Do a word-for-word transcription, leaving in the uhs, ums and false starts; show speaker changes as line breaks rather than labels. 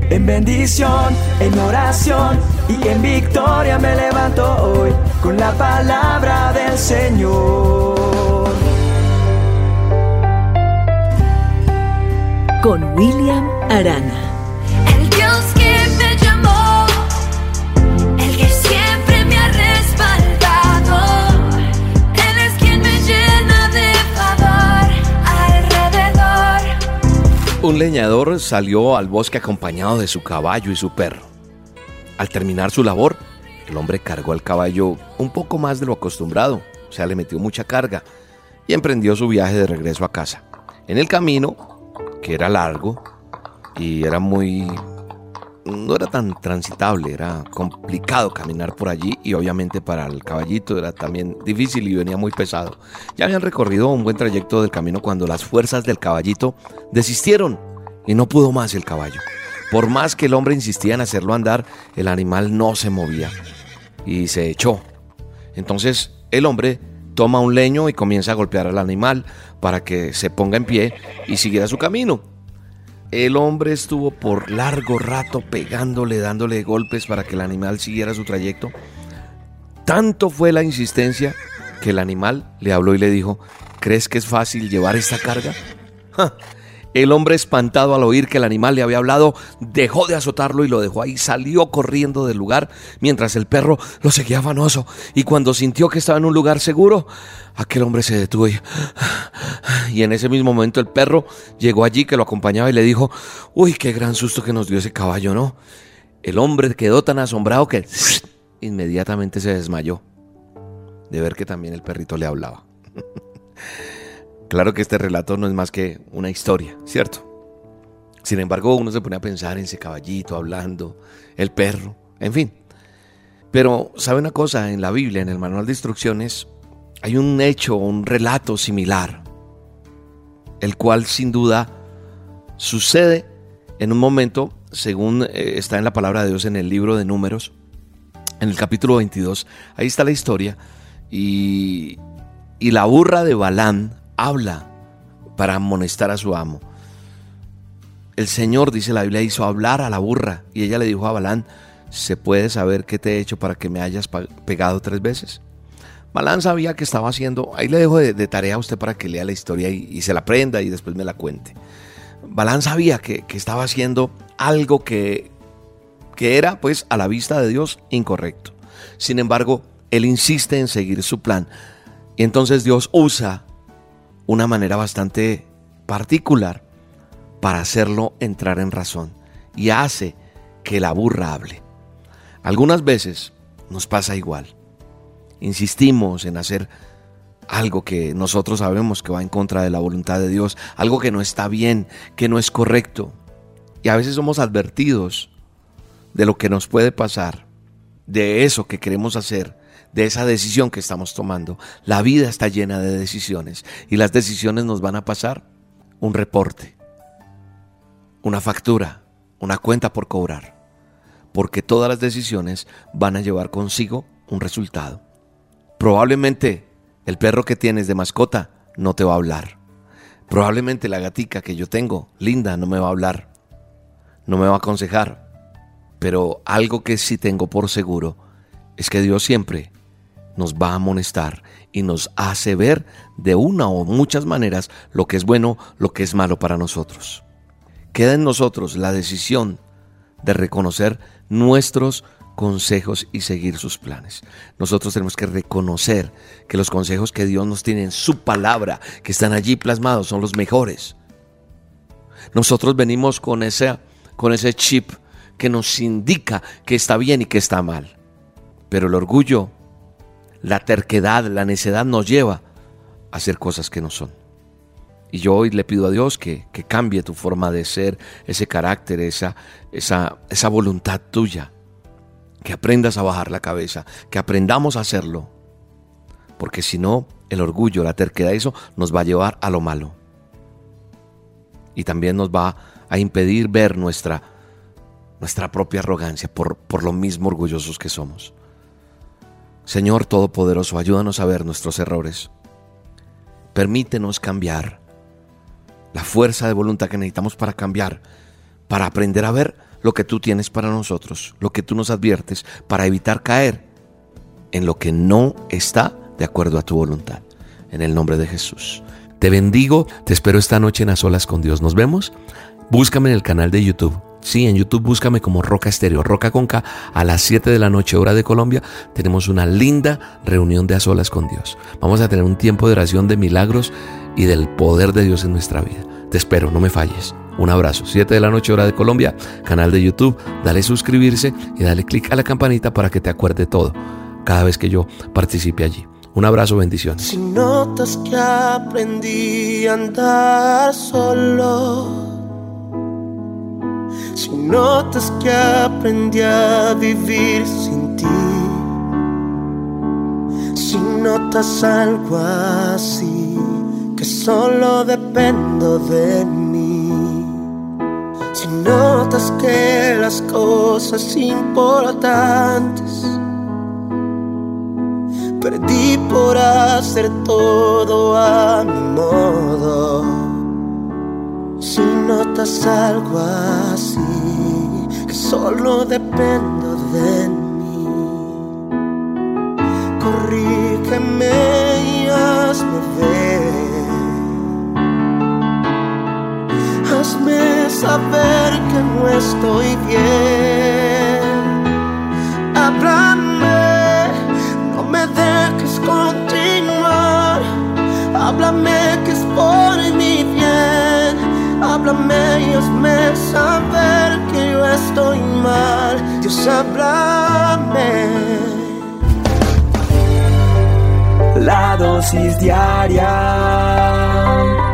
En bendición, en oración y en victoria me levanto hoy con la palabra del Señor.
Con William Arana.
El Dios que me llamó, el que siempre me ha respaldado, Él es quien me llena de favor alrededor.
Un leñador salió al bosque acompañado de su caballo y su perro. Al terminar su labor, el hombre cargó al caballo un poco más de lo acostumbrado, o sea, le metió mucha carga y emprendió su viaje de regreso a casa. En el camino, que era largo y era muy... no era tan transitable, era complicado caminar por allí y obviamente para el caballito era también difícil y venía muy pesado. Ya habían recorrido un buen trayecto del camino cuando las fuerzas del caballito desistieron y no pudo más el caballo. Por más que el hombre insistía en hacerlo andar, el animal no se movía y se echó. Entonces el hombre toma un leño y comienza a golpear al animal para que se ponga en pie y siguiera su camino. El hombre estuvo por largo rato pegándole, dándole golpes para que el animal siguiera su trayecto. Tanto fue la insistencia que el animal le habló y le dijo: ¿crees que es fácil llevar esta carga? ¡Ja! El hombre, espantado al oír que el animal le había hablado, dejó de azotarlo y lo dejó ahí. Salió corriendo del lugar mientras el perro lo seguía afanoso. Y cuando sintió que estaba en un lugar seguro, aquel hombre se detuvo y, y en ese mismo momento el perro llegó allí que lo acompañaba y le dijo: uy, qué gran susto que nos dio ese caballo, ¿no? El hombre quedó tan asombrado que inmediatamente se desmayó de ver que también el perrito le hablaba. Claro que este relato no es más que una historia, ¿cierto? Sin embargo, uno se pone a pensar en ese caballito hablando, el perro, en fin. Pero, ¿sabe una cosa? En la Biblia, en el manual de instrucciones, hay un hecho, un relato similar, el cual sin duda sucede en un momento, según eh, está en la palabra de Dios en el libro de Números, en el capítulo veintidós. Ahí está la historia y, y la burra de Balaam habla para amonestar a su amo. El Señor, dice la Biblia, hizo hablar a la burra y ella le dijo a Balaam: ¿se puede saber qué te he hecho para que me hayas pegado tres veces? Balaam sabía que estaba haciendo, ahí le dejo de, de tarea a usted para que lea la historia y, y se la aprenda y después me la cuente. Balaam sabía que, que estaba haciendo algo que, que era, pues, a la vista de Dios incorrecto. Sin embargo, él insiste en seguir su plan y entonces Dios usa una manera bastante particular para hacerlo entrar en razón y hace que la burra hable. Algunas veces nos pasa igual. Insistimos en hacer algo que nosotros sabemos que va en contra de la voluntad de Dios, algo que no está bien, que no es correcto. Y a veces somos advertidos de lo que nos puede pasar, de eso que queremos hacer, de esa decisión que estamos tomando. La vida está llena de decisiones y las decisiones nos van a pasar un reporte, una factura, una cuenta por cobrar, porque todas las decisiones van a llevar consigo un resultado. Probablemente el perro que tienes de mascota no te va a hablar. Probablemente la gatica que yo tengo, linda, no me va a hablar, no me va a aconsejar. Pero algo que sí tengo por seguro es que Dios siempre nos va a amonestar y nos hace ver de una o muchas maneras lo que es bueno, lo que es malo para nosotros. Queda en nosotros la decisión de reconocer nuestros consejos y seguir sus planes. Nosotros tenemos que reconocer que los consejos que Dios nos tiene en su palabra, que están allí plasmados, son los mejores. Nosotros venimos con ese, con ese chip que nos indica que está bien y que está mal. Pero el orgullo, la terquedad, la necedad nos lleva a hacer cosas que no son. Y yo hoy le pido a Dios que, que cambie tu forma de ser, ese carácter, esa, esa, esa voluntad tuya. Que aprendas a bajar la cabeza, que aprendamos a hacerlo. Porque si no, el orgullo, la terquedad, eso nos va a llevar a lo malo. Y también nos va a impedir ver nuestra, nuestra propia arrogancia por, por lo mismo orgullosos que somos. Señor Todopoderoso, ayúdanos a ver nuestros errores. Permítenos cambiar. La fuerza de voluntad que necesitamos para cambiar, para aprender a ver lo que tú tienes para nosotros, lo que tú nos adviertes, para evitar caer en lo que no está de acuerdo a tu voluntad. En el nombre de Jesús. Te bendigo, te espero esta noche en A Solas con Dios. Nos vemos. Búscame en el canal de YouTube. Sí, en YouTube búscame como Roca Estéreo, Roca con K. A las siete de la noche, hora de Colombia, tenemos una linda reunión de A Solas con Dios. Vamos a tener un tiempo de oración, de milagros y del poder de Dios en nuestra vida. Te espero, no me falles. Un abrazo. siete de la noche, hora de Colombia, canal de YouTube. Dale suscribirse y dale clic a la campanita para que te acuerde todo cada vez que yo participe allí. Un abrazo, bendiciones.
Si notas que aprendí a andar solo, si notas que aprendí a vivir sin ti, si notas algo así, que solo dependo de mí, si notas que las cosas importantes perdí por hacer todo a mi modo, si notas algo así, que solo dependo de mí, corrígeme y hazme ver, hazme saber que no estoy bien, háblame, no me dejes continuar, háblame que es por mi bien, háblame y hazme saber que yo estoy mal, Dios, háblame.
La dosis diaria